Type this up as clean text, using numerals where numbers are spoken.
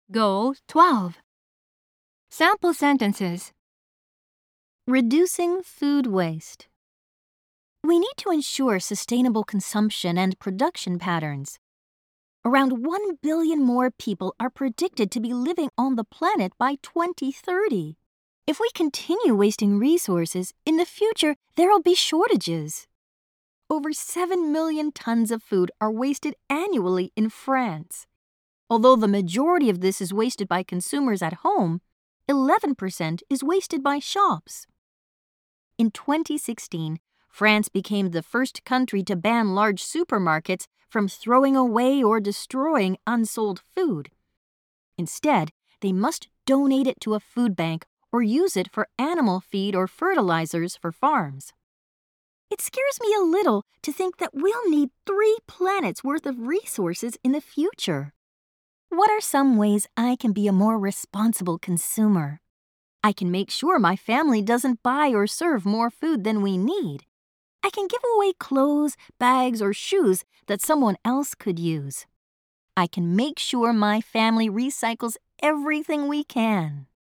Goal 12. Sample sentences. Reducing food waste. We need to ensure sustainable consumption and production patterns. Around 1 billion more people are predicted to be living on the planet by 2030. If we continue wasting resources, in the future there'll be shortages. Over 7 million tons of food are wasted annually in France. Although the majority of this is wasted by consumers at home, 11% is wasted by shops. In 2016, France became the first country to ban large supermarkets from throwing away or destroying unsold food. Instead, they must donate it to a food bank or use it for animal feed or fertilizers for farms. It scares me a little to think that we'll need 3 planets worth of resources in the future. What are some ways I can be a more responsible consumer? I can make sure my family doesn't buy or serve more food than we need. I can give away clothes, bags, or shoes that someone else could use. I can make sure my family recycles everything we can.